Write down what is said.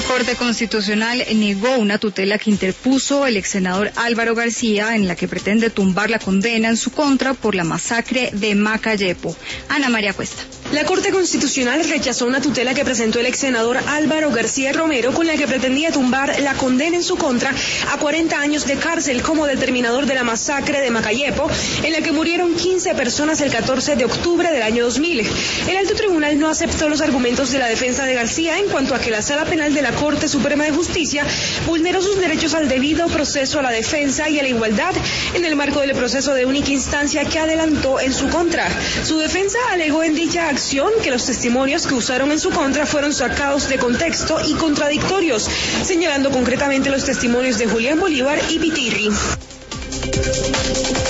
Corte Constitucional negó una tutela que interpuso el ex senador Álvaro García, en la que pretende tumbar la condena en su contra por la masacre de Macayepo. Ana María Cuesta. La Corte Constitucional rechazó una tutela que presentó el ex senador Álvaro García Romero, con la que pretendía tumbar la condena en su contra a 40 años de cárcel como determinador de la masacre de Macayepo, en la que murieron 15 personas el 14 de octubre del año 2000. El alto tribunal no aceptó los argumentos de la defensa de García en cuanto a que la Sala Penal de la Corte Suprema de Justicia vulneró sus derechos al debido proceso, a la defensa y a la igualdad en el marco del proceso de única instancia que adelantó en su contra. Su defensa alegó en dicha acción que los testimonios que usaron en su contra fueron sacados de contexto y contradictorios, señalando concretamente los testimonios de Julián Bolívar y Pitirri.